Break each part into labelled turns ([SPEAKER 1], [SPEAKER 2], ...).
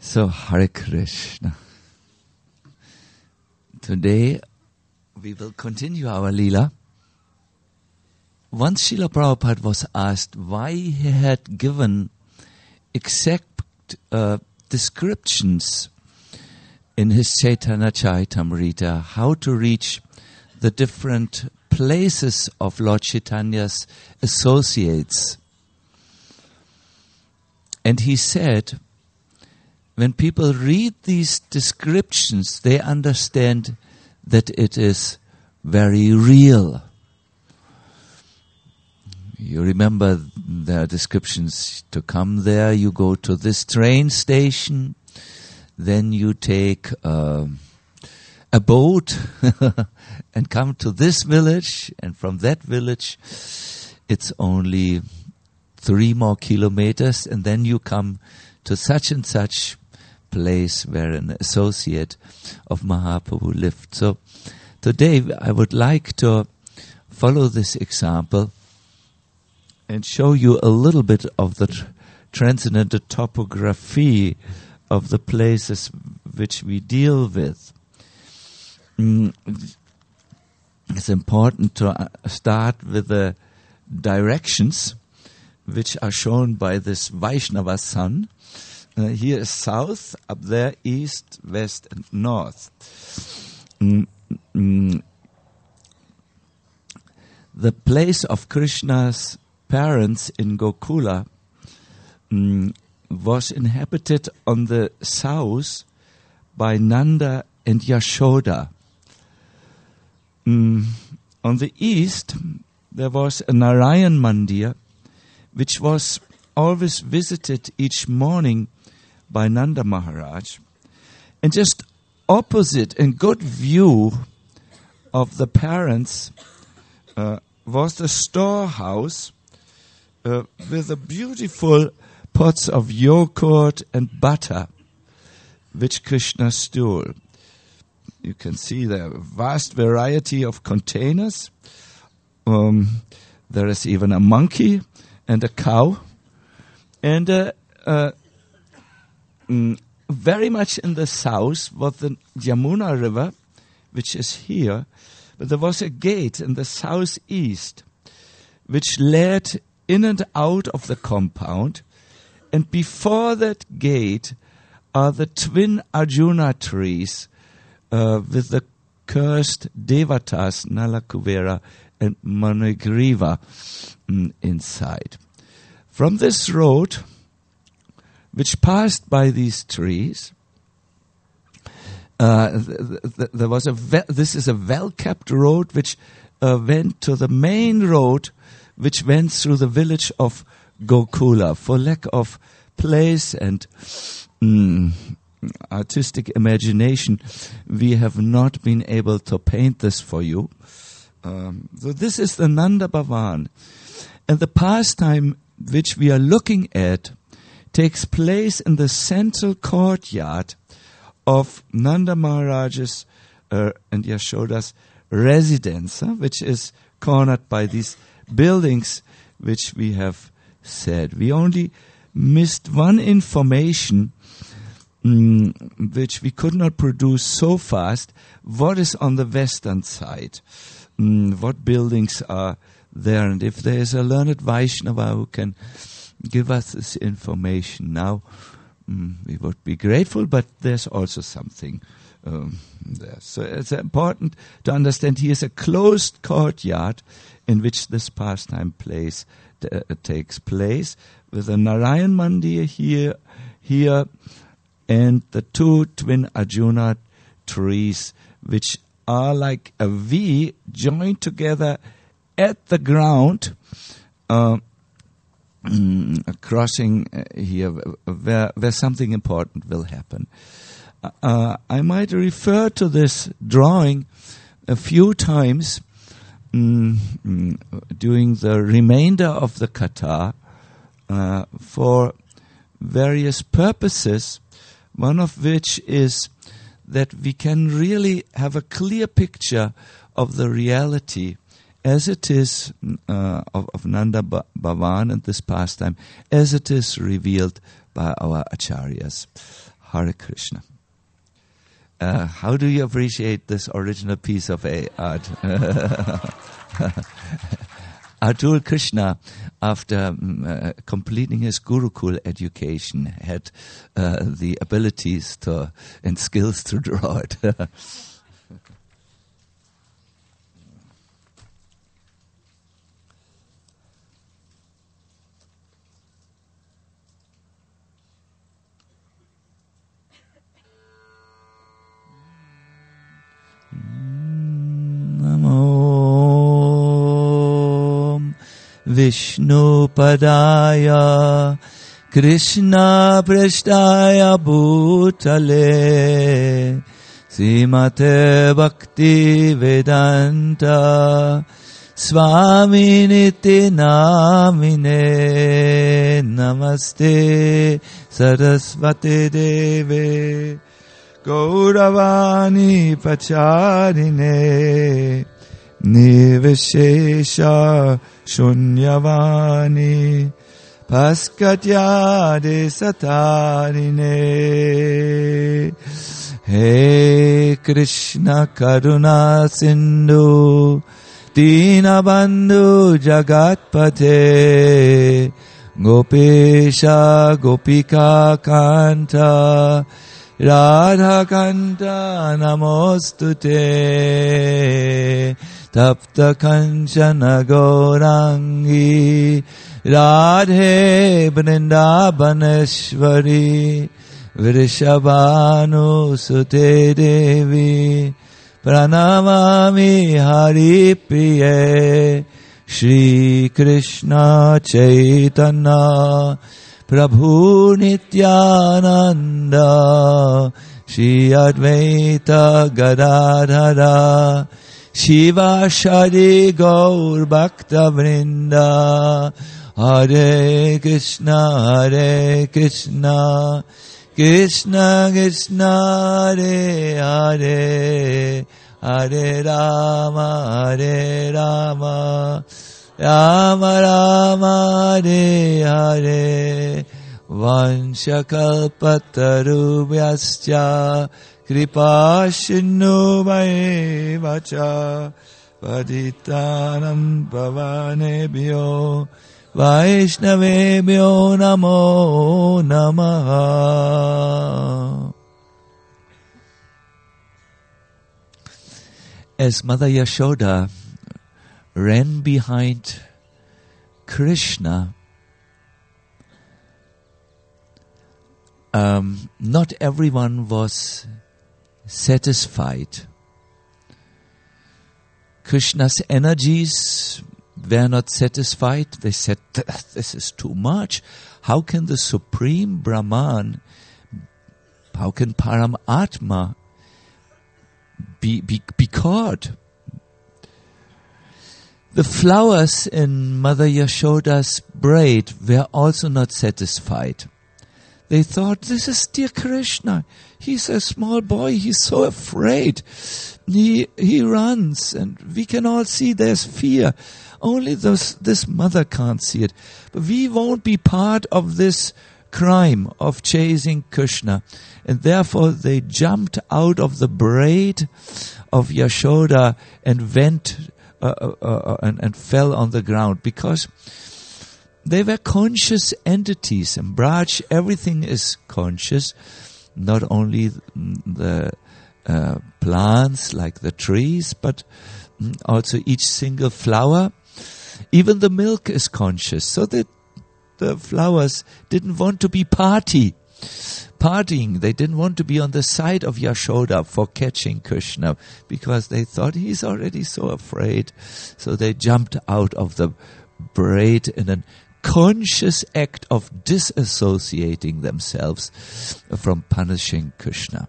[SPEAKER 1] So, Hare Krishna. Today we will continue our Leela. Once Srila Prabhupada was asked why he had given exact descriptions in his Chaitanya Charitamrita how to reach the different places of Lord Chaitanya's associates. And he said, when people read these descriptions, they understand that it is very real. You remember their descriptions. To come there, you go to this train station, then you take a boat and come to this village, and from that village it's only 3 more kilometers, and then you come to such and such place where an associate of Mahaprabhu lived. So today I would like to follow this example and show you a little bit of the transcendental topography of the places which we deal with. It's important to start with the directions which are shown by this Vaishnava sun. Here is south, up there east, west and north. The place of Krishna's parents in Gokula was inhabited on the south by Nanda and Yashoda. On the east there was a Narayan Mandir which was always visited each morning by Nanda Maharaj. And just opposite, in good view of the parents, was the storehouse with the beautiful pots of yogurt and butter which Krishna stole. You can see the vast variety of containers. There is even a monkey and a cow. And very much in the south was the Yamuna River, which is here. But there was a gate in the southeast which led in and out of the compound. And before that gate are the twin Arjuna trees with the cursed Devatas, Nalakuvera and Manigriva inside. From this road, which passed by these trees, there was this is a well-kept road which went to the main road, which went through the village of Gokula. For lack of place and artistic imagination, we have not been able to paint this for you. So this is the Nanda Bhavan. And the pastime which we are looking at takes place in the central courtyard of Nanda Maharaj's and Yashoda's residence, which is cornered by these buildings which we have said. We only missed one information which we could not produce so fast. What is on the western side? What buildings are there? And if there is a learned Vaishnava who can give us this information now, we would be grateful, but there's also something there. So it's important to understand here is a closed courtyard in which this pastime takes place, with a Narayan Mandir here, and the 2 twin Arjuna trees, which are like a V joined together at the ground, crossing here where something important will happen. I might refer to this drawing a few times during the remainder of the Katha for various purposes, one of which is that we can really have a clear picture of the reality as it is of Nanda Bhavan and this pastime, as it is revealed by our acharyas. Hare Krishna. How do you appreciate this original piece of art? Atul Krishna, after completing his Gurukul education, had the abilities and skills to draw it. Namo Vishnu Padaya Krishna Prasthaya Bhutale Srimate Bhakti Vedanta Swaminiti Namine Namaste Sarasvati Deve Gauravani Pacharine Nivishesha Shunyavani Paskatyade Satarine He Krishna Karuna Sindhu Dinabandhu Jagatpate Gopesha Gopika Kanta Radha Kanta Namostute Tapta Kanchana Gaurangi Radhe Vrindavaneshwari Vrishabhanu Sute Devi Pranamami Hari Priye Shri Krishna Chaitanya Prabhu Nityananda Shri Advaita Gadadhara Shiva Shadi Gaur Bhakta Vrinda Hare Krishna Krishna Krishna Hare Hare Hare Rama Rama Rama Hare Hare Vanshakalpatarubhyascha Kripa Shinnu Vacha Paditanam Pavanebhyo Vaishnavebhyo Namo Namaha. As Mother Yashoda ran behind Krishna, not everyone was satisfied. Krishna's energies were not satisfied. They said, this is too much. How can the Supreme Brahman, how can Paramatma be caught? The flowers in Mother Yashoda's braid were also not satisfied. They thought, this is dear Krishna. He's a small boy. He's so afraid. He runs, and we can all see there's fear. Only this mother can't see it. But we won't be part of this crime of chasing Krishna. And therefore they jumped out of the braid of Yashoda and went and fell on the ground, because they were conscious entities. In Braj, everything is conscious, not only the plants like the trees, but also each single flower. Even the milk is conscious. So that the flowers didn't want to be partying. They didn't want to be on the side of Yashoda for catching Krishna, because they thought he's already so afraid. So they jumped out of the braid in a conscious act of disassociating themselves from punishing Krishna.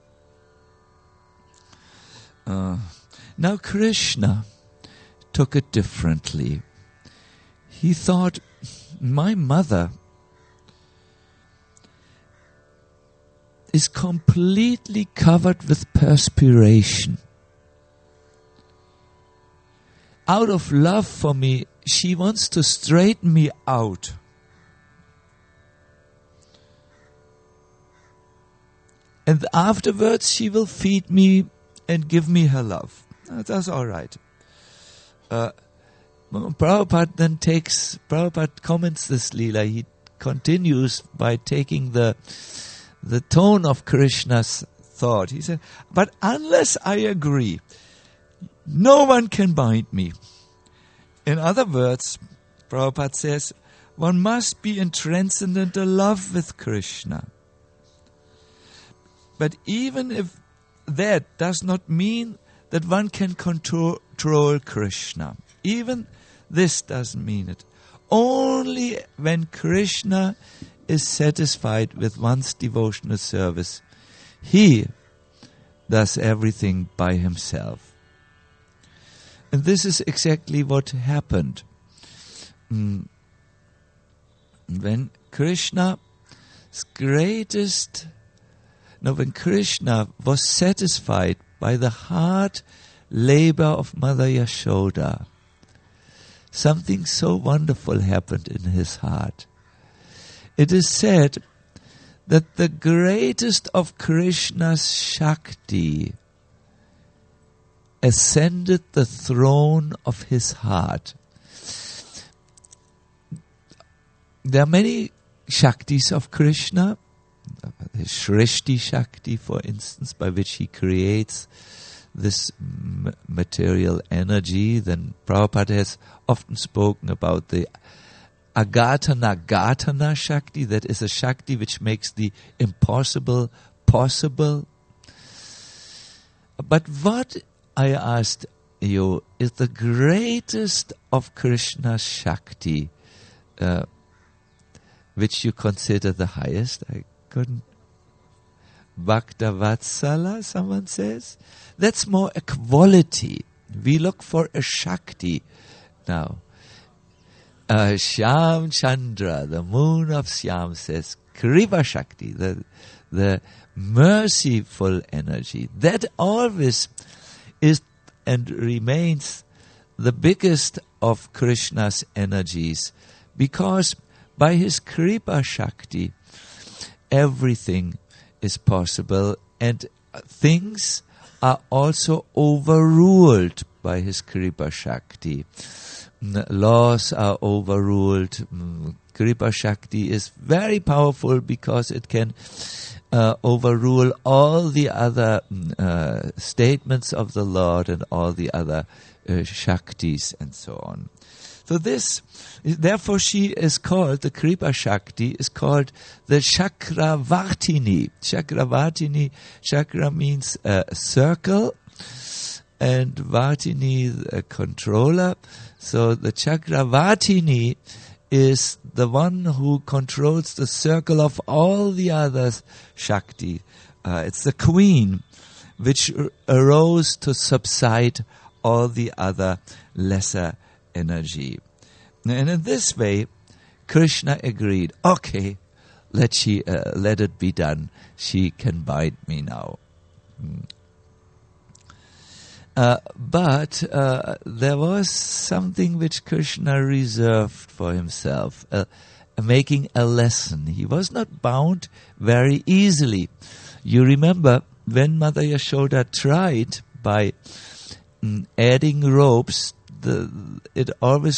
[SPEAKER 1] Now Krishna took it differently. He thought, my mother is completely covered with perspiration. Out of love for me, she wants to straighten me out. And afterwards she will feed me and give me her love. That's all right. Prabhupada comments this Leela. He continues by taking the tone of Krishna's thought. He said, but unless I agree, no one can bind me. In other words, Prabhupada says, one must be in transcendental love with Krishna. But even if that does not mean that one can control Krishna. Even this doesn't mean it. Only when Krishna is satisfied with one's devotional service, he does everything by himself. And this is exactly what happened. When Krishna was satisfied by the hard labor of Mother Yashoda, something so wonderful happened in his heart. It is said that the greatest of Krishna's Shakti ascended the throne of his heart. There are many Shaktis of Krishna. Shrishti Shakti, for instance, by which he creates this material energy. Then Prabhupada has often spoken about the Agatana Shakti, that is a Shakti which makes the impossible possible. But what, I asked you, is the greatest of Krishna's Shakti, which you consider the highest? I couldn't. Bhaktavatsala, someone says. That's more a quality. We look for a Shakti now. Shyam Chandra, the moon of Shyam, says Kripa Shakti, the merciful energy. That always is and remains the biggest of Krishna's energies, because by his Kripa Shakti everything is possible, and things are also overruled by his Kripa Shakti. Laws are overruled. Kripa Shakti is very powerful because it can overrule all the other statements of the Lord and all the other Shaktis and so on. So therefore she is called, the Kripa Shakti is called the Chakravartini. Chakravartini, Chakra means circle, and Vartini, a controller. So the Chakravartini is the one who controls the circle of all the other Shakti. It's the queen which arose to subside all the other lesser energy. And in this way, Krishna agreed, okay, let it be done. She can bind me now. But there was something which Krishna reserved for himself, making a lesson. He was not bound very easily. You remember when Mother Yashoda tried by adding ropes, the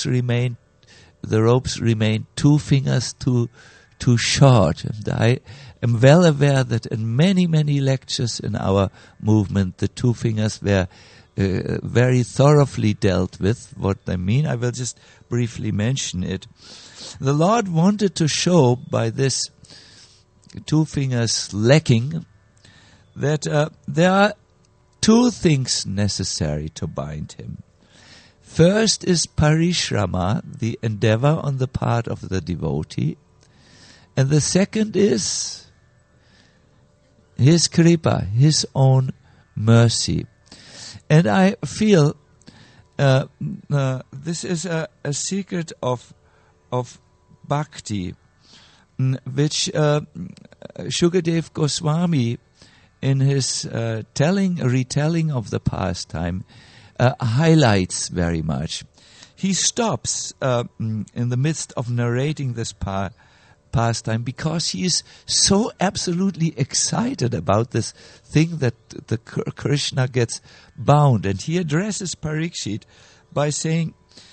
[SPEAKER 1] ropes remained 2 fingers too short. And I am well aware that in many, many lectures in our movement, the 2 fingers were very thoroughly dealt with. What they mean, I will just briefly mention it. The Lord wanted to show by this 2 fingers lacking that there are 2 things necessary to bind him. First is parishrama, the endeavor on the part of the devotee. And the second is his kripa, his own mercy. And I feel this is a secret of bhakti, which Shukadev Goswami, in his retelling of the pastime, highlights very much. He stops in the midst of narrating this pastime because he is so absolutely excited about this thing that the Krishna gets bound. And he addresses Parikshit by saying,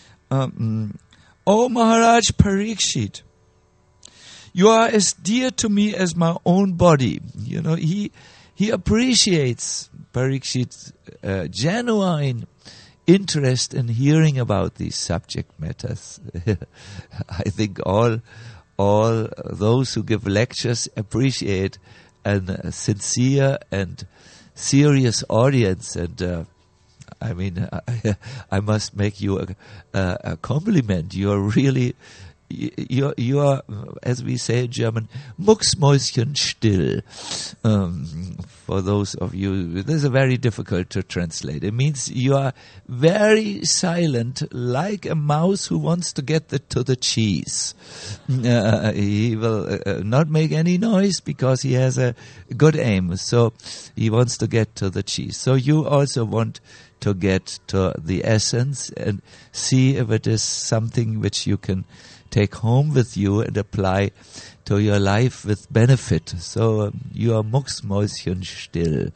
[SPEAKER 1] "O Maharaj Parikshit, you are as dear to me as my own body." You know, he appreciates Parikshit's genuine interest in hearing about these subject matters. I think all those who give lectures appreciate a sincere and serious audience. And I mean, I must make you a compliment. You are really, you are, as we say in German, mucksmäuschenstill. For those of you, this is very difficult to translate. It means you are very silent, like a mouse who wants to get to the cheese. He will not make any noise because he has a good aim. So he wants to get to the cheese. So you also want to get to the essence and see if it is something which you can take home with you and apply to your life with benefit. So you are mucksmäuschenstill.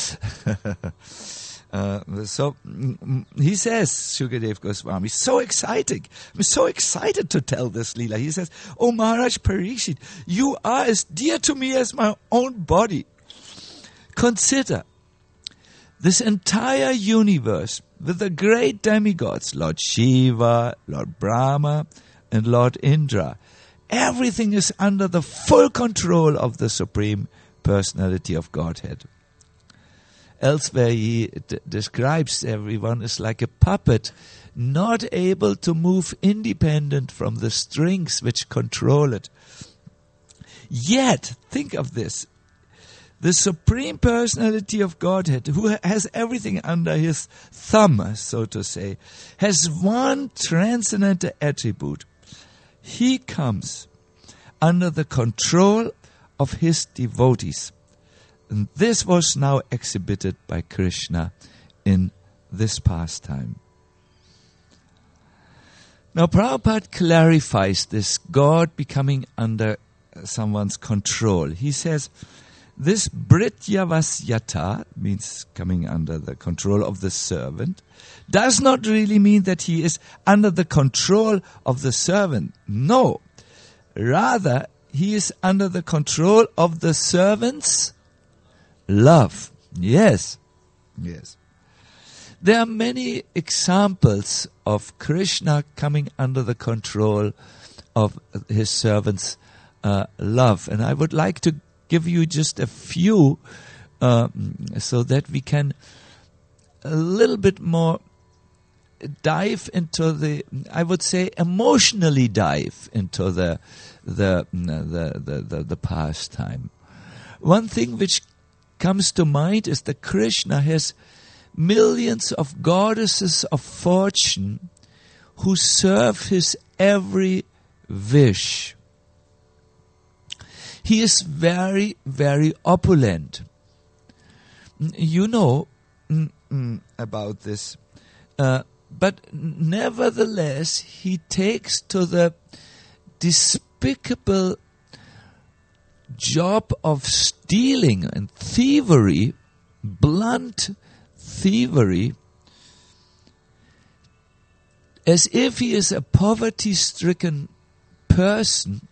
[SPEAKER 1] So he says, Shukadev Goswami, so exciting. I'm so excited to tell this Leela. He says, "Oh Maharaj Parikshit, you are as dear to me as my own body. Consider this entire universe with the great demigods, Lord Shiva, Lord Brahma, and Lord Indra. Everything is under the full control of the Supreme Personality of Godhead." Elsewhere he describes everyone as like a puppet, not able to move independent from the strings which control it. Yet, think of this, the Supreme Personality of Godhead, who has everything under his thumb, so to say, has one transcendental attribute. He comes under the control of his devotees. And this was now exhibited by Krishna in this pastime. Now Prabhupada clarifies this God becoming under someone's control. He says, this Brityavasyata, means coming under the control of the servant, does not really mean that he is under the control of the servant. No. Rather, he is under the control of the servant's love. Yes. Yes. There are many examples of Krishna coming under the control of his servant's love. And I would like to give you just a few so that we can a little bit more dive into the, I would say, emotionally dive into the pastime. One thing which comes to mind is that Krishna has millions of goddesses of fortune who serve his every wish. He is very, very opulent. You know about this. But nevertheless, he takes to the despicable job of stealing and thievery, blunt thievery, as if he is a poverty-stricken person,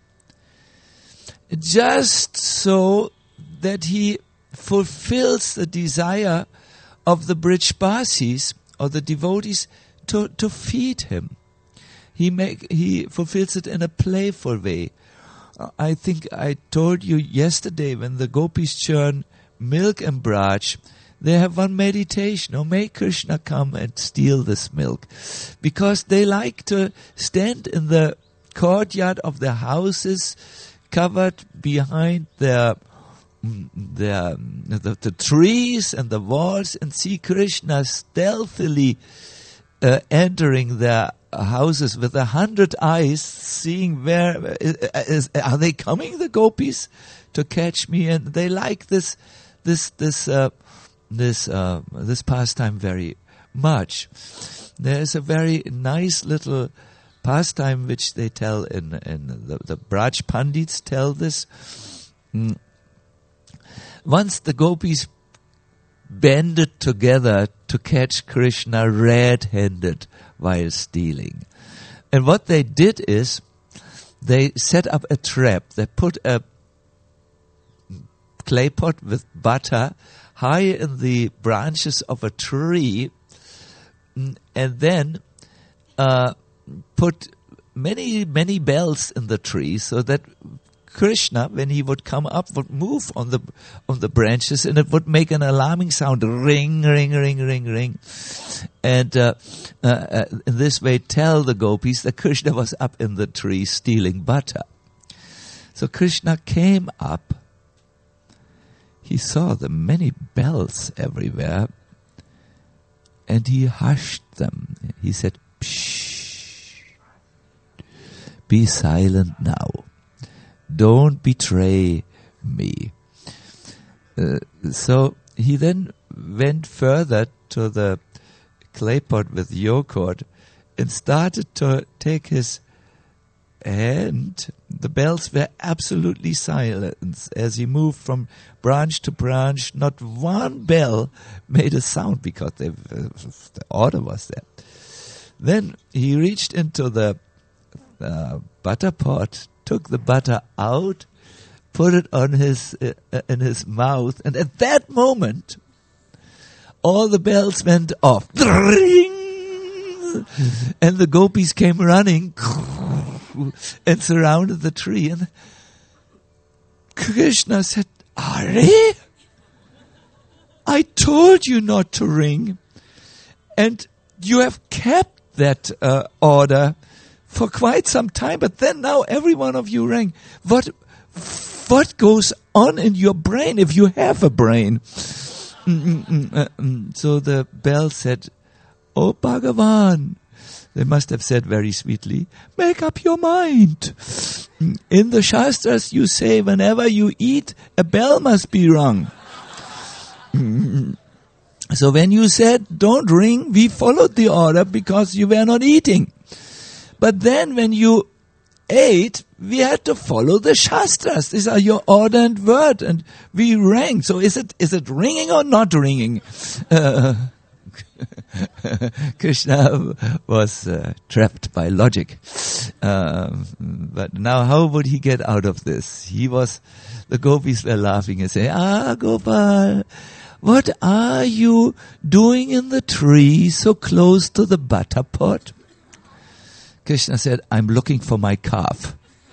[SPEAKER 1] just so that he fulfills the desire of the Brijbasis or the devotees to feed him. He fulfills it in a playful way. I think I told you yesterday when the gopis churn milk and braj, they have one meditation. Oh, may Krishna come and steal this milk. Because they like to stand in the courtyard of their houses, covered behind the trees and the walls, and see Krishna stealthily entering their houses with 100 eyes, seeing where are they coming, the gopis, to catch me. And they like this pastime very much. There is a very nice little pastime which they tell in the Braj Pandits tell this. Once the gopis banded together to catch Krishna red-handed while stealing. And what they did is they set up a trap. They put a clay pot with butter high in the branches of a tree, and then put many bells in the tree so that Krishna, when he would come up, would move on the branches, and it would make an alarming sound, ring, ring, ring, ring, ring, and in this way tell the gopis that Krishna was up in the tree stealing butter. So Krishna came up. He saw the many bells everywhere, and he hushed them. He said, "Pshh, be silent now. Don't betray me." So he then went further to the clay pot with yogurt and started to take his hand. The bells were absolutely silent as he moved from branch to branch. Not one bell made a sound because the order was there. Then he reached into the butter pot, took the butter out, put it on in his mouth, and at that moment, all the bells went off. And the gopis came running and surrounded the tree. And Krishna said, "Are, I told you not to ring, and you have kept that order for quite some time, but then now every one of you rang. What goes on in your brain, if you have a brain?" So the bell said, "Oh Bhagavan," they must have said very sweetly, "make up your mind. In the Shastras you say whenever you eat, a bell must be rung. So when you said don't ring, we followed the order because you were not eating. But then when you ate, we had to follow the Shastras. These are your order and word, and we rang. So is it ringing or not ringing?" Krishna was trapped by logic. But now how would he get out of this? The gopis were laughing and saying, "Ah, Gopal, what are you doing in the tree so close to the butter pot?" Krishna said, "I'm looking for my calf."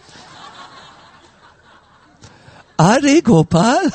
[SPEAKER 1] "Are, Gopal?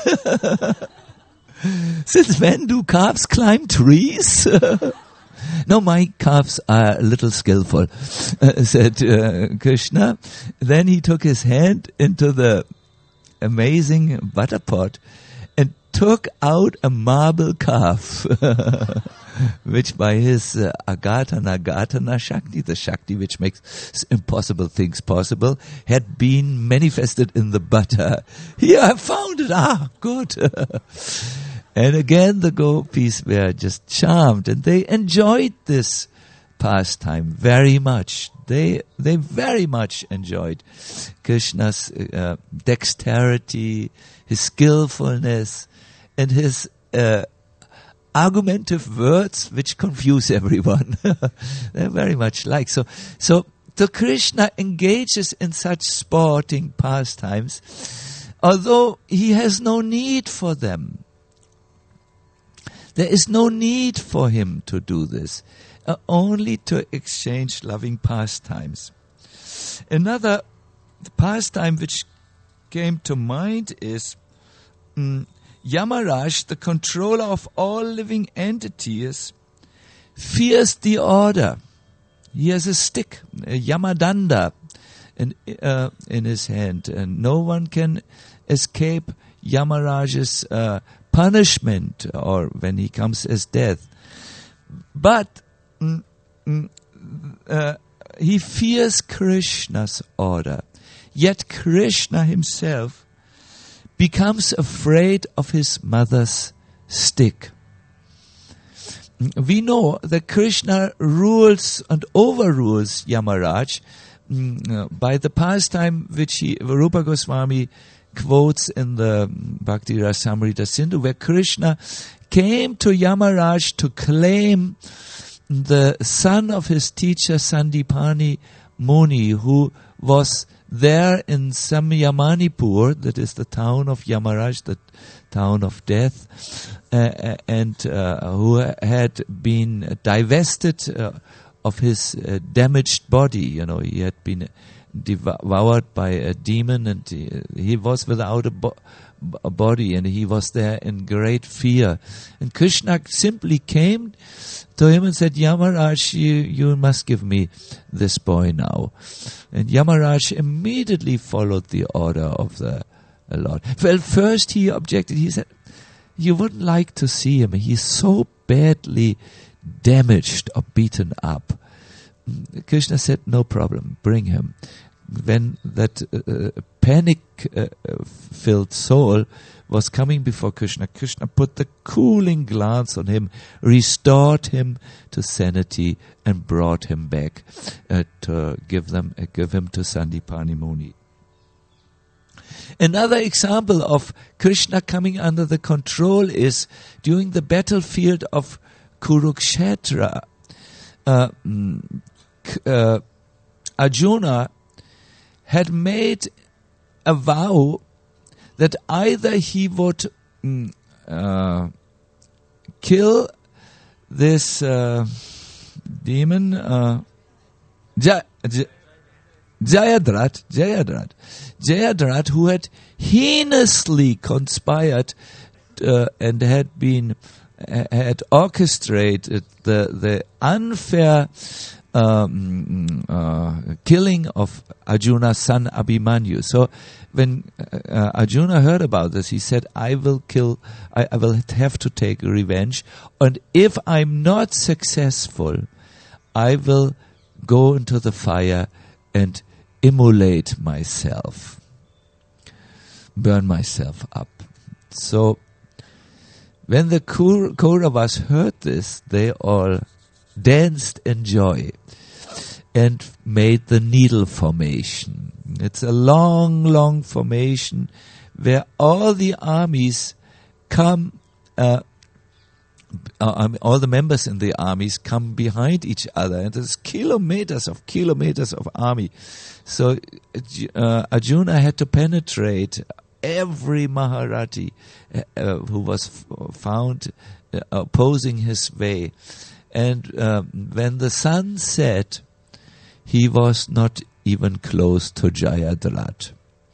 [SPEAKER 1] Since when do calves climb trees?" "No, my calves are a little skillful," said Krishna. Then he took his hand into the amazing butter pot and took out a marble calf, which by his Agatana Shakti, the Shakti which makes impossible things possible, had been manifested in the butter. "Here, I found it. Ah, good." And again the gopis were just charmed, and they enjoyed this pastime very much. They very much enjoyed Krishna's dexterity, his skillfulness, and his argumentative words which confuse everyone. They're very much like. So Krishna engages in such sporting pastimes, although he has no need for them. There is no need for him to do this, only to exchange loving pastimes. Another pastime which came to mind is Yamaraj, the controller of all living entities, fears the order. He has a stick, a Yamadanda, in his hand, and no one can escape Yamaraj's punishment or when he comes as death. But he fears Krishna's order. Yet Krishna himself becomes afraid of his mother's stick. we know that Krishna rules and overrules Yamaraj by the pastime which Rupa Goswami quotes in the Bhakti Rasamrita Sindhu, where Krishna came to Yamaraj to claim the son of his teacher Sandipani Muni, who was there in Samyamanipur, that is the town of Yamaraj, the town of death, and who had been divested of his damaged body. You know, he had been devoured by a demon, and he was without a body, and he was there in great fear. And Krishna simply came to him and said, Yamaraj, you must give me this boy now. And Yamaraj immediately followed the order of the Lord. Well, first he objected. He said, you wouldn't like to see him. He's so badly damaged or beaten up. Krishna said, no problem, bring him. When that panic-filled soul was coming before Krishna, Krishna put the cooling glance on him, restored him to sanity, and brought him back to give him to Sandipani Muni. Another example of Krishna coming under the control is during the battlefield of Kurukshetra. Arjuna had made a vow that either he would kill this demon, Jayadrat, who had heinously conspired and had orchestrated the unfair killing of Arjuna's son Abhimanyu. So when Arjuna heard about this, he said, I will have to take revenge, and if I'm not successful, I will go into the fire and immolate myself, burn myself up. So when the Kauravas heard this, they all danced in joy and made the needle formation. It's a long, long formation where all the armies come, all the members in the armies come behind each other, and there's kilometers of army. So Arjuna had to penetrate every Maharathi who was found opposing his way. And when the sun set, he was not even close to Jayadrat.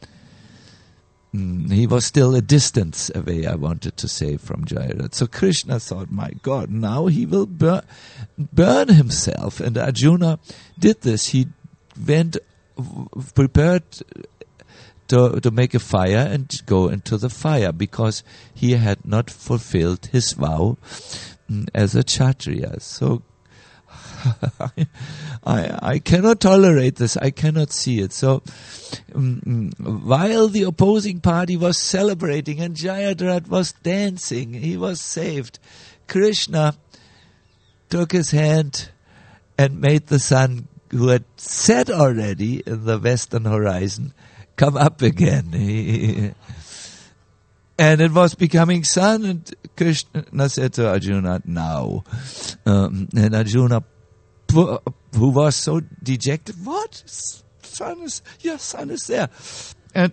[SPEAKER 1] He was still a distance away, I wanted to say, from Jayadrat. So Krishna thought, my God, now he will burn himself. And Arjuna did this. He went, prepared to make a fire and go into the fire, because he had not fulfilled his vow as a Kshatriya. So I cannot tolerate this. I cannot see it. So while the opposing party was celebrating and Jayadrat was dancing, he was saved, Krishna took his hand and made the sun, who had set already in the western horizon, come up again. And it was becoming sun, and Krishna said to Arjuna, now. And Arjuna, who was so dejected, what? Sun is there. And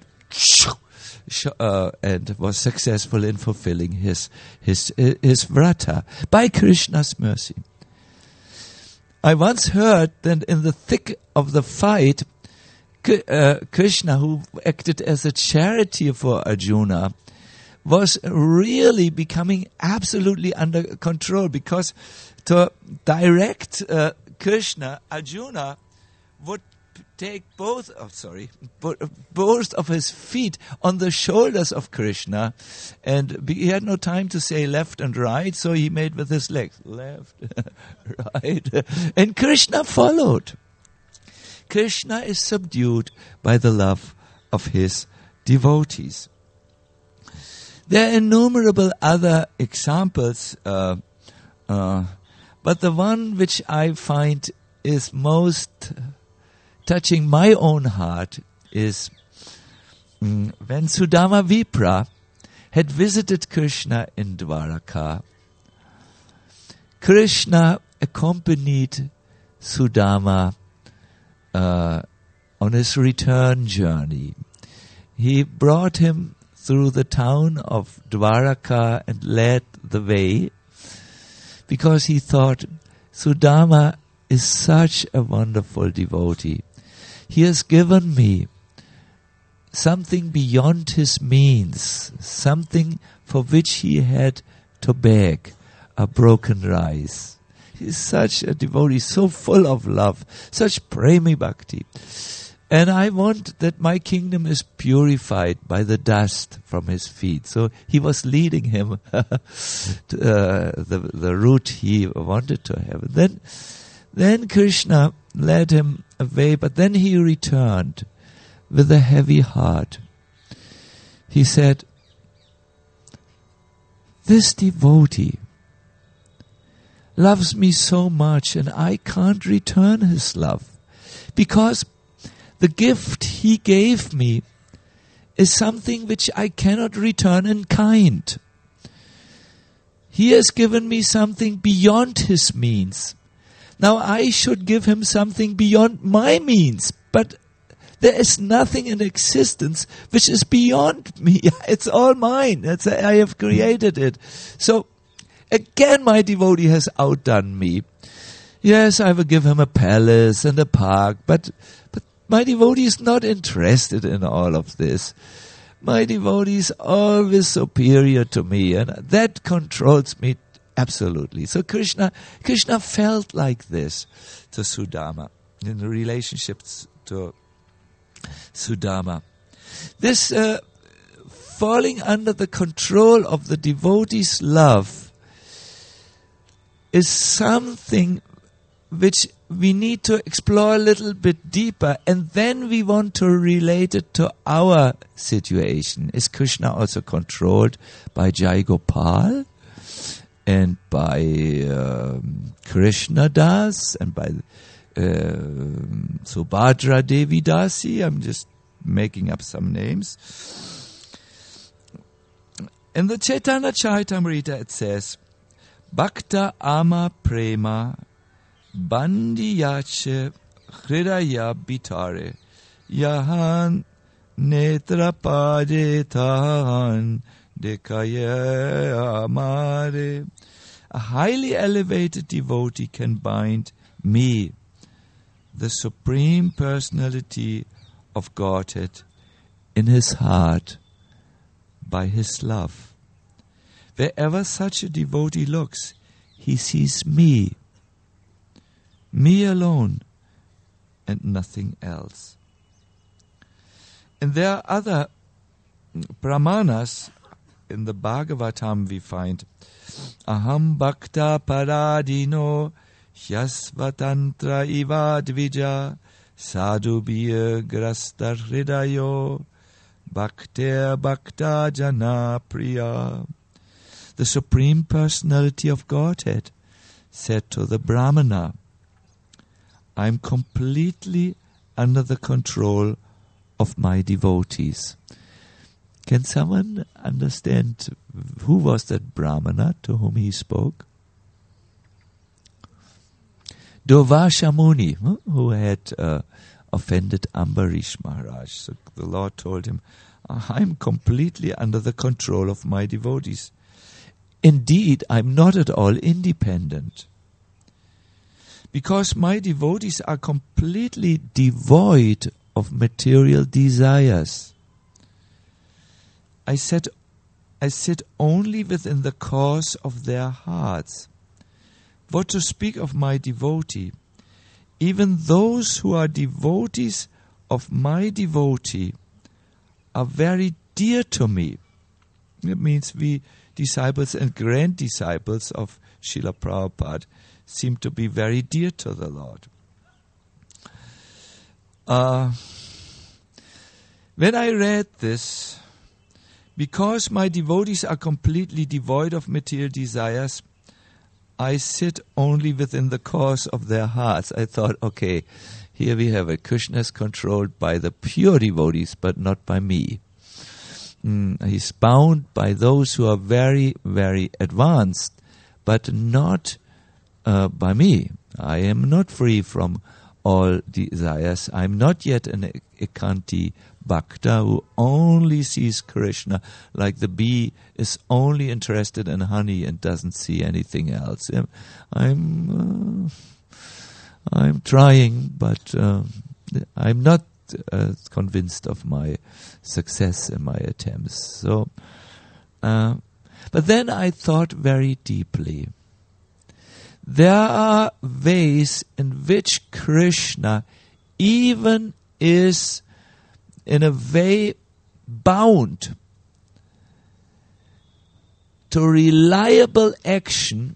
[SPEAKER 1] was successful in fulfilling his vrata by Krishna's mercy. I once heard that in the thick of the fight, Krishna, who acted as a charity for Arjuna, was really becoming absolutely under control, because to direct Krishna, Arjuna would take both of his feet on the shoulders of Krishna, and he had no time to say left and right, so he made with his legs, left, right, and Krishna followed. Krishna is subdued by the love of his devotees. There are innumerable other examples But the one which I find is most touching my own heart is when Sudama Vipra had visited Krishna in Dwaraka. Krishna accompanied Sudama on his return journey. He brought him through the town of Dwaraka and led the way because he thought Sudama is such a wonderful devotee. He has given me something beyond his means, something for which he had to beg, a broken rice. He is such a devotee, so full of love, such premi bhakti. And I want that my kingdom is purified by the dust from his feet. So he was leading him to the route he wanted to have. Then Krishna led him away, but then he returned with a heavy heart. He said, this devotee loves me so much and I can't return his love because the gift he gave me is something which I cannot return in kind. He has given me something beyond his means. Now I should give him something beyond my means, but there is nothing in existence which is beyond me. It's all mine. I have created it. So again, my devotee has outdone me. Yes, I will give him a palace and a park, but my devotee is not interested in all of this. My devotee is always superior to me, and that controls me absolutely. So Krishna felt like this to Sudama in the relationships to Sudama. This falling under the control of the devotee's love is something which we need to explore a little bit deeper, and then we want to relate it to our situation. Is Krishna also controlled by Jai Gopal and by Krishna Das and by Subhadra Devi Dasi? I'm just making up some names. In the Chaitanya Charitamrita it says, Bhakta ama prema bandiyache hridaya bitare yahan netra pade tahan dekaye amare. A highly elevated devotee can bind me, the Supreme Personality of Godhead, in his heart by his love. Wherever such a devotee looks, he sees me alone, and nothing else. And there are other pramanas in the Bhagavatam we find. Aham bhakta paradino hyasvatantra iva dvija sadhubhya grasta hridayo bhakter bhakta jana priya. The Supreme Personality of Godhead said to the Brahmana, I am completely under the control of my devotees. Can someone understand who was that Brahmana to whom he spoke? Durvasha Muni, who had offended Ambarish Maharaj. So the Lord told him, I am completely under the control of my devotees. Indeed, I am not at all independent. Because my devotees are completely devoid of material desires. I sit only within the cause of their hearts. What to speak of my devotee? Even those who are devotees of my devotee are very dear to me. It means we disciples and grand disciples of Srila Prabhupada seem to be very dear to the Lord. When I read this, because my devotees are completely devoid of material desires, I sit only within the course of their hearts. I thought, okay, here we have it. Krishna is controlled by the pure devotees, but not by me. He's bound by those who are very, very advanced, but not by me. I am not free from all desires. I'm not yet an Ekanti Bhakta who only sees Krishna like the bee is only interested in honey and doesn't see anything else. I'm trying, but I'm not convinced of my success in my attempts. So, but then I thought very deeply. There are ways in which Krishna even is in a way bound to reliable action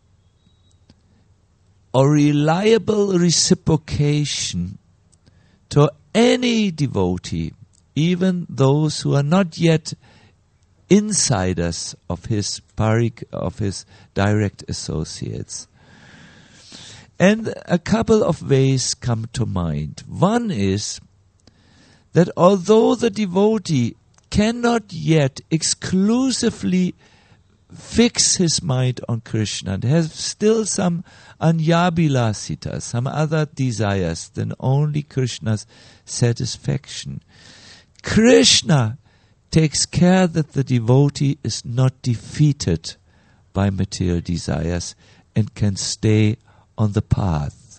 [SPEAKER 1] or reliable reciprocation to any devotee, even those who are not yet insiders of his direct associates. And a couple of ways come to mind. One is that although the devotee cannot yet exclusively fix his mind on Krishna and has still some anyabhilasita, some other desires than only Krishna's satisfaction, Krishna takes care that the devotee is not defeated by material desires and can stay on the path.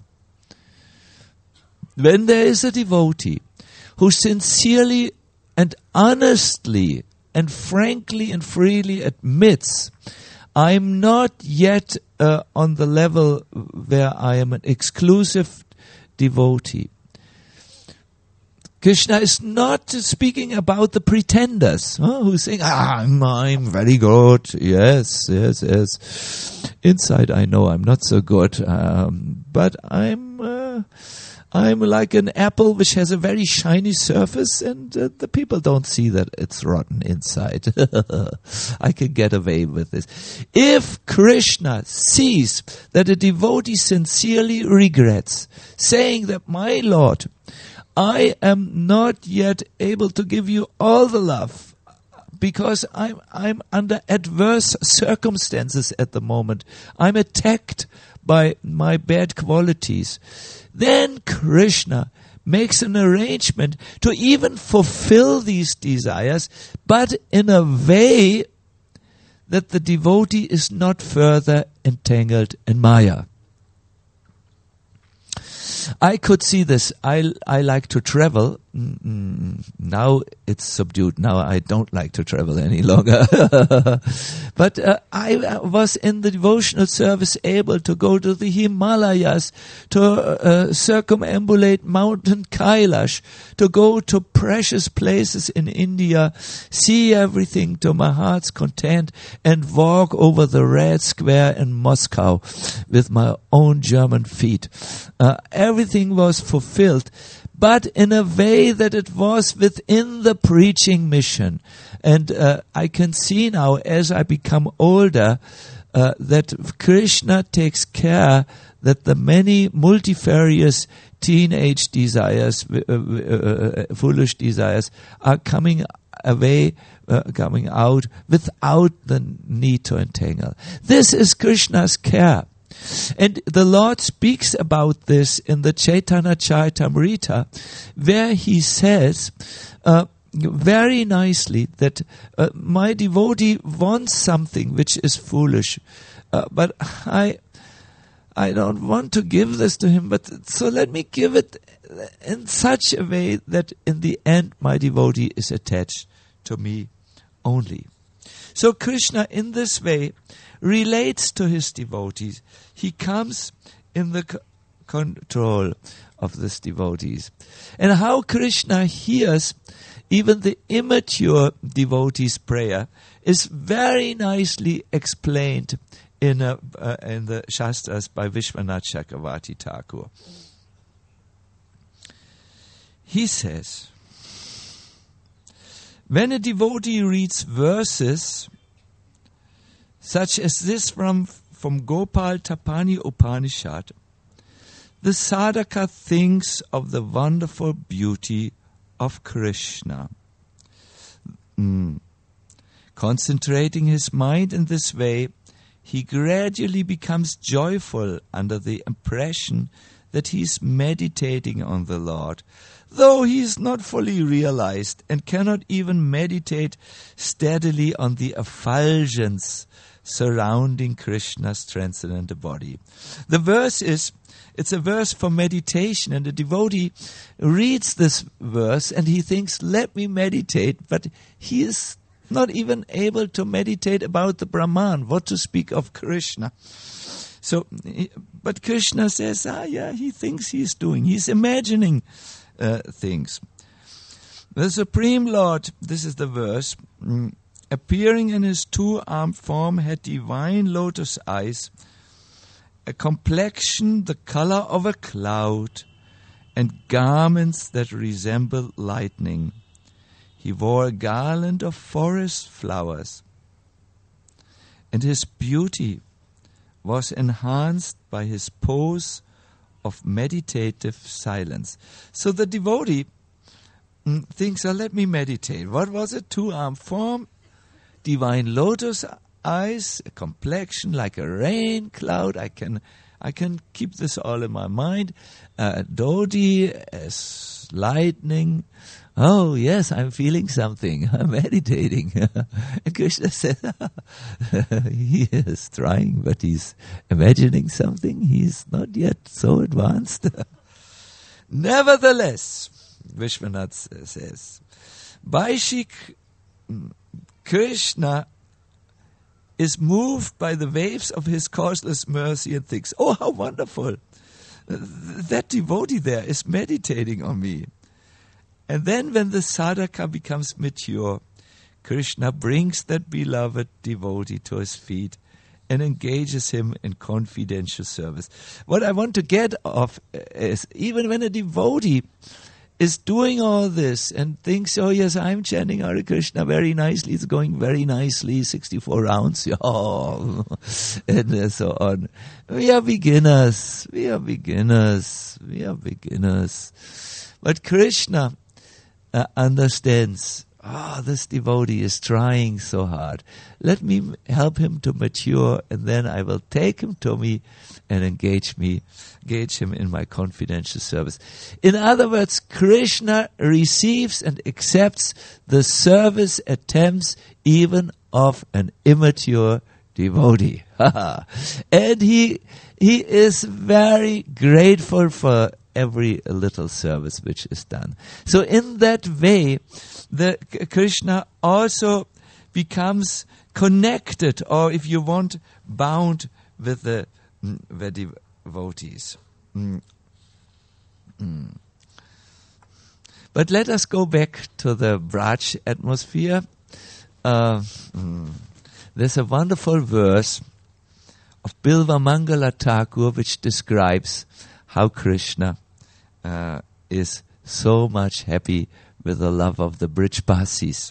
[SPEAKER 1] When there is a devotee who sincerely and honestly and frankly and freely admits, I'm not yet on the level where I am an exclusive devotee. Krishna is not speaking about the pretenders who say, I'm very good. Yes. Inside I know I'm not so good, but I'm like an apple which has a very shiny surface, and the people don't see that it's rotten inside. I can get away with this. If Krishna sees that a devotee sincerely regrets, saying that, my Lord, I am not yet able to give you all the love because I'm under adverse circumstances at the moment. I'm attacked by my bad qualities. Then Krishna makes an arrangement to even fulfill these desires, but in a way that the devotee is not further entangled in Maya. I could see this. I like to travel. Now it's subdued. Now I don't like to travel any longer. But I was in the devotional service able to go to the Himalayas, to circumambulate Mountain Kailash, to go to precious places in India, see everything to my heart's content, and walk over the Red Square in Moscow with my own German feet. Everything was fulfilled, but in a way that it was within the preaching mission. And I can see now, as I become older, that Krishna takes care that the many multifarious teenage desires, foolish desires, are coming away, coming out without the need to entangle. This is Krishna's care. And the Lord speaks about this in the Chaitanya Charitamrita, where he says very nicely that my devotee wants something which is foolish, but I don't want to give this to him, but so let me give it in such a way that in the end my devotee is attached to me only. So Krishna in this way relates to his devotees. He comes in the control of these devotees. And how Krishna hears even the immature devotee's prayer is very nicely explained in the Shastras by Vishwanath Chakravarti Thakur. He says, when a devotee reads verses such as this from from Gopal Tapani Upanishad, the sadhaka thinks of the wonderful beauty of Krishna. Concentrating his mind in this way, he gradually becomes joyful under the impression that he is meditating on the Lord, though he is not fully realized and cannot even meditate steadily on the effulgence surrounding Krishna's transcendental body. The verse it's a verse for meditation, and the devotee reads this verse and he thinks, let me meditate, but he is not even able to meditate about the Brahman, what to speak of Krishna. So, but Krishna says, he thinks he's imagining things. The Supreme Lord, this is the verse, appearing in his two-armed form, had divine lotus eyes, a complexion the color of a cloud, and garments that resemble lightning. He wore a garland of forest flowers, and his beauty was enhanced by his pose of meditative silence. So the devotee thinks, let me meditate. What was it? Two-armed form, divine lotus eyes, a complexion like a rain cloud. I can keep this all in my mind. Dodi as lightning. Oh yes, I'm feeling something. I'm meditating. And Krishna said, he is trying, but he's imagining something. He's not yet so advanced. Nevertheless, Vishwanath says, Vaishik Krishna is moved by the waves of his causeless mercy and thinks, oh, how wonderful. That devotee there is meditating on me. And then when the sadhaka becomes mature, Krishna brings that beloved devotee to his feet and engages him in confidential service. What I want to get off is, even when a devotee is doing all this and thinks, oh yes, I'm chanting Hare Krishna very nicely, it's going very nicely, 64 rounds, and so on. We are beginners. But Krishna understands, this devotee is trying so hard. Let me help him to mature, and then I will take him to me and engage him in my confidential service. In other words, Krishna receives and accepts the service attempts even of an immature devotee. And he is very grateful for every little service which is done. So in that way, the Krishna also becomes connected, or if you want, bound with the devotees. But let us go back to the Braj atmosphere. There's a wonderful verse of Bilva Mangala Thakur which describes how Krishna is so much happy with the love of the Brijbasis.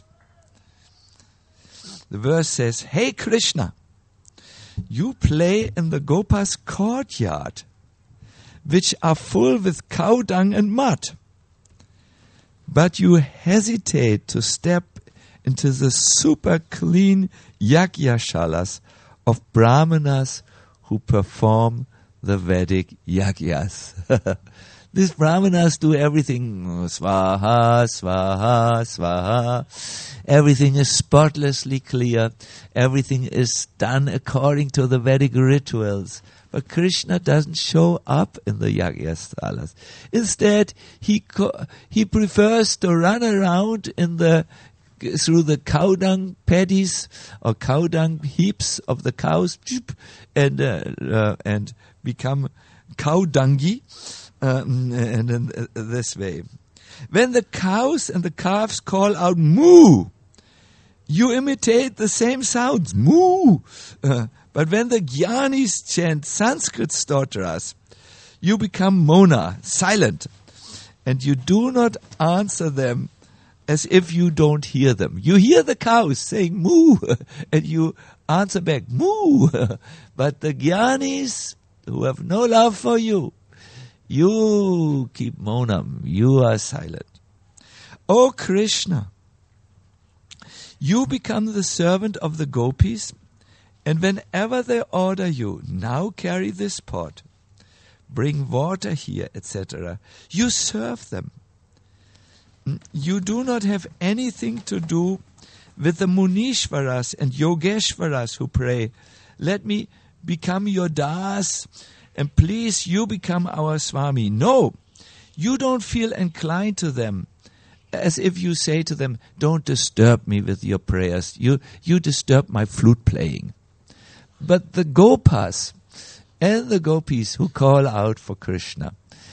[SPEAKER 1] The verse says, hey Krishna, you play in the Gopas courtyard, which are full with cow dung and mud, but you hesitate to step into the super clean yagyashalas of brahmanas who perform the Vedic yagyas. These brahmanas do everything, swaha, swaha, swaha. Everything is spotlessly clear. Everything is done according to the Vedic rituals. But Krishna doesn't show up in the yagyasalas. Instead, he prefers to run around through the cow dung paddies or cow dung heaps of the cows and become cow dungy. And in this way, when the cows and the calves call out moo, you imitate the same sounds, moo. But when the Gyanis chant Sanskrit stotras, you become mona, silent, and you do not answer them as if you don't hear them. You hear the cows saying moo, and you answer back, moo. But the Gyanis who have no love for you, you keep maunam, you are silent. O Krishna, you become the servant of the gopis, and whenever they order you, now carry this pot, bring water here, etc., you serve them. You do not have anything to do with the Munishwaras and Yogeshwaras who pray, let me become your das, and please you become our Swami. No, you don't feel inclined to them, as if you say to them, don't disturb me with your prayers. You disturb my flute playing. But the Gopas and the Gopis who call out for Krishna,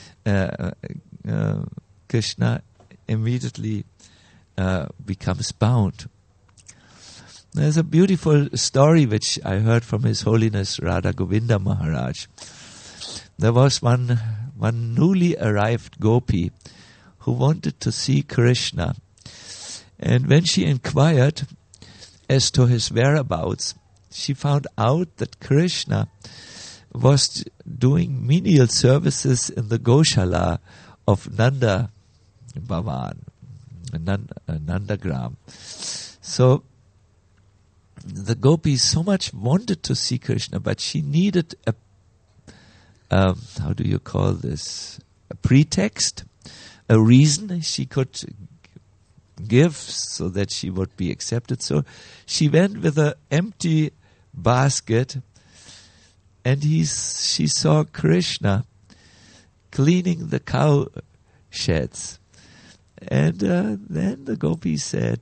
[SPEAKER 1] Krishna immediately becomes bound. There's a beautiful story which I heard from His Holiness Radha Govinda Maharaj. There was one newly arrived gopi who wanted to see Krishna. And when she inquired as to his whereabouts, she found out that Krishna was doing menial services in the Goshala of Nanda Bhavan, Nandagram. So the gopis so much wanted to see Krishna, but she needed a how do you call this? A pretext, a reason she could give so that she would be accepted. So she went with an empty basket, and she saw Krishna cleaning the cow sheds. And then the gopi said,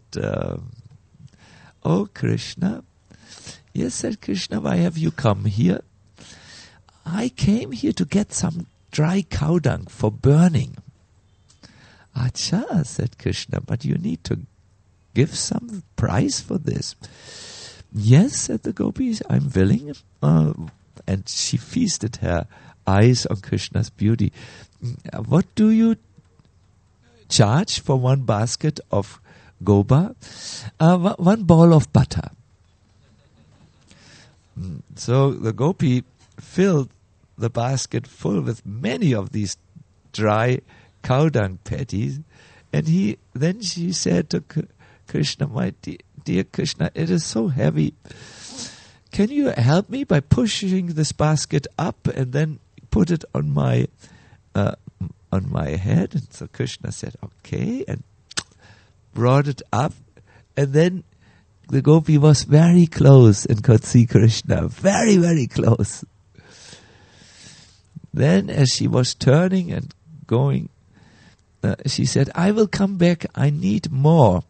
[SPEAKER 1] "Oh Krishna." Yes, said Krishna, "Why have you come here?" "I came here to get some dry cow dung for burning." "Acha," said Krishna, "but you need to give some price for this." "Yes," said the gopis, "I'm willing." And she feasted her eyes on Krishna's beauty. "What do you charge for one basket of goba?" "One ball of butter." So the gopi filled the basket full with many of these dry cow dung patties, and then she said to Krishna, "My dear Krishna, it is so heavy. Can you help me by pushing this basket up and then put it on my head?" And so Krishna said, "Okay," and brought it up, and then the gopi was very close and could see Krishna, very, very close. Then as she was turning and going, she said, "I will come back. I need more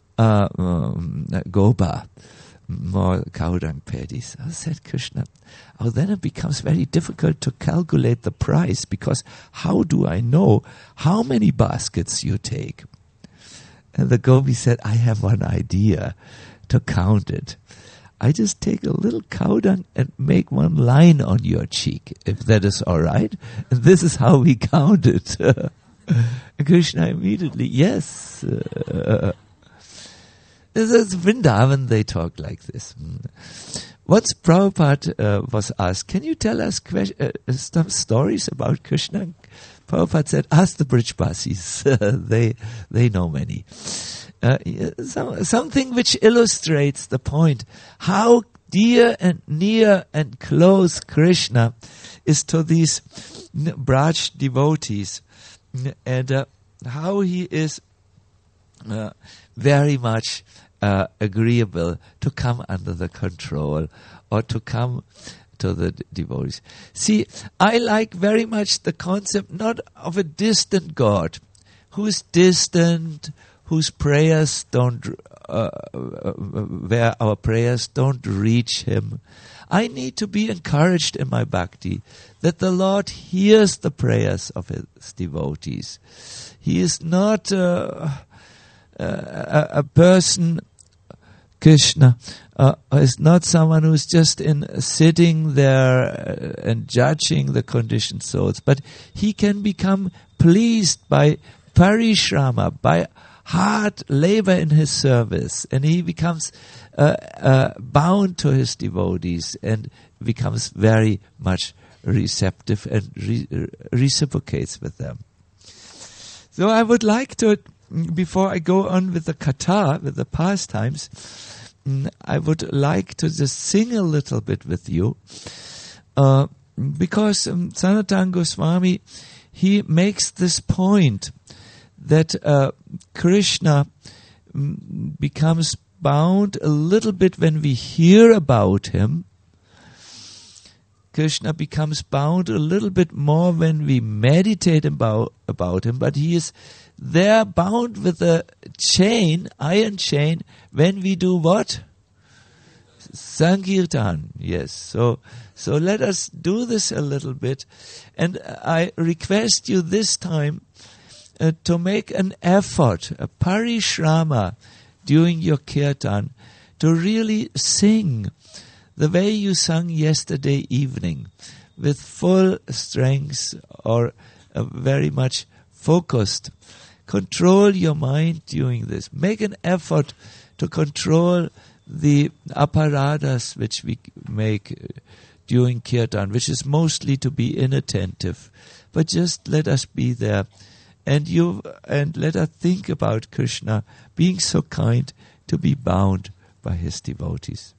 [SPEAKER 1] goba, more cow dung patties." Said Krishna, "Oh, then it becomes very difficult to calculate the price, because how do I know how many baskets you take?" And the gopi said, "I have one idea to count it. I just take a little cow dung and make one line on your cheek, if that is all right. And this is how we count it." And Krishna immediately, yes. This is Vrindavan, they talk like this. Once Prabhupada was asked, "Can you tell us some stories about Krishna?" Prabhupada said, "Ask the Brijbasis. They know many." Something which illustrates the point how dear and near and close Krishna is to these Braj devotees, and how he is very much agreeable to come under the control or to come to the devotees. See, I like very much the concept not of a distant God who is distant, whose prayers where our prayers don't reach him. I need to be encouraged in my bhakti that the Lord hears the prayers of his devotees. He is not a person, Krishna, is not someone who's just sitting there and judging the conditioned souls, but he can become pleased by parishrama, by hard labor in his service, and he becomes bound to his devotees and becomes very much receptive and reciprocates with them. So I would like to, before I go on with the katha, with the pastimes, I would like to just sing a little bit with you, because Sanatana Goswami, he makes this point that Krishna becomes bound a little bit when we hear about him. Krishna becomes bound a little bit more when we meditate about him, but he is there bound with a chain, iron chain, when we do what? Sankirtan. Yes. So let us do this a little bit, and I request you this time to make an effort, a parishrama during your kirtan, to really sing the way you sang yesterday evening, with full strength or very much focused. Control your mind during this. Make an effort to control the aparadas which we make during kirtan, which is mostly to be inattentive. But just let us be there, and let us think about Krishna being so kind to be bound by his devotees.